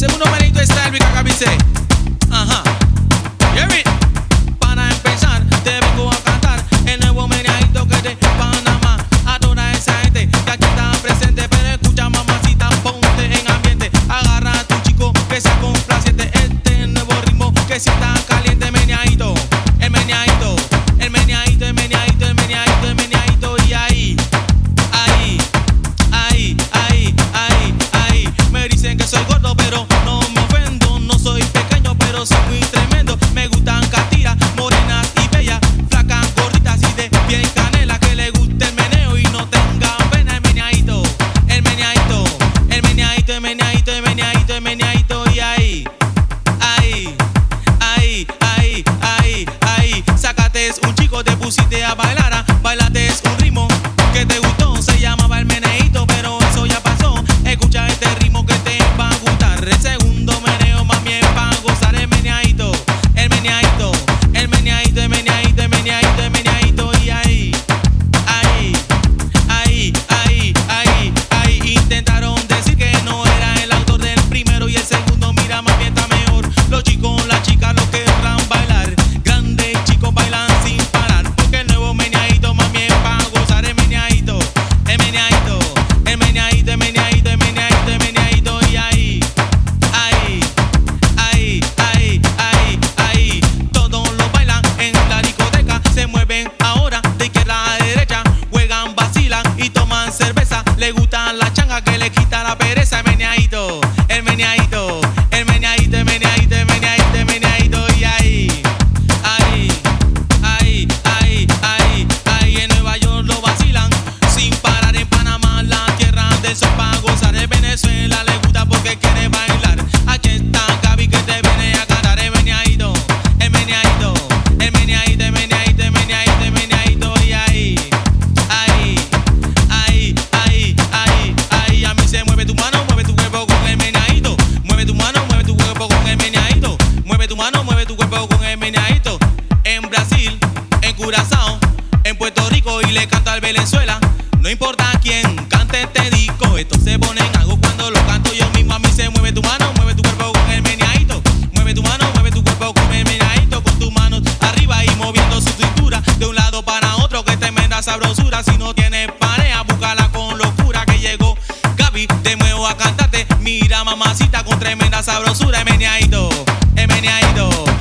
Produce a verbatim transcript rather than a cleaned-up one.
Segundo meneito está Elvis Cacabise. Ajá. Hear it. Para empezar, te vengo a cantar el nuevo meneadito que de Panamá. A toda esa gente que aquí está presente, pero escucha mamacita, ponte en ambiente. Agarra a tu chico que sea complaciente. Este nuevo ritmo que si está caliente, meneadito. El meneadito, el meneadito, el meneadito, el meneadito, el meneadito. Y ahí, ahí, ahí, ahí, ahí, ahí. Me dicen que soy gordo, pero no me ofendo. No soy pequeño, pero soy muy tremendo. Me gustan catiras, morenas y bellas, flacas, gorditas y de piel canela. Que le guste el meneo y no tengan pena. El meneadito, el meneadito, el meneadito, el meneadito, el meneadito, el meneadito. Y ahí, ahí, ahí, ahí, ahí, ahí. Sácate un chico, te pusiste a bailar, bailate un ritmo que te gustó. Se llamaba el meneíto, pero eso ya pasó. Escucha este ritmo que te va a gustar. El segundo meneo, mami, es para gozar. El meneadito, el meneadito, el meneadito, el meneadito, el meneadito, el meneadito. Y ahí, ahí, ahí, ahí, ahí, ahí. Intentaron decir que no era el autor del primero y el segundo. Mira, más bien está mejor. Los chicos, las chicas, los querrán bailar. Grandes chicos bailan sin parar. Porque el nuevo meneadito, mami, es para gozar. El meneadito, el meneadito, el meneadito, el meneadito, el meneadito, el meneadito. Y ahí, ahí, ahí, ahí, ahí, ahí. Todos lo bailan en la discoteca. Se mueven ahora de izquierda a derecha. Juegan, vacilan y toman cerveza. Le gustan la changa que le quita la pereza. El meneadito, el meneadito, el meneadito, el meneadito, el meneadito, el meneadito. Y ahí, ahí, ahí, ahí, ahí, ahí. En Nueva York lo vacilan sin parar. En Panamá, la tierra del sol para gozar. En Venezuela le gusta porque quiere bailar. Aquí está Gaby que te viene a cantar. El meneadito, el meneadito, el meneadito, el meneadito, el meneadito, el meneadito. Y ahí, ahí, ahí, ahí, ahí, ahí. A mí se mueve tu mano, mueve tu cuerpo con el meneadito. Mueve tu mano, mueve tu cuerpo con el meneadito. Mueve tu mano, mueve tu cuerpo con el meneadito. En Brasil, en Curazao, en Puerto Rico y le canto al Venezuela. No importa quién cante este disco, esto se pone en algo cuando lo canto yo mismo. A mí se mueve tu mano, mueve tu cuerpo con el meneadito. Mueve tu mano, mueve tu cuerpo con el meneadito. Con tus manos arriba y moviendo su cintura de un lado para otro, que tremenda sabrosura. Si no tienes pareja, búscala con locura. Que llegó Gaby de nuevo a cantarte. Mira mamacita con tremenda sabrosura. El meneadito, el meneadito.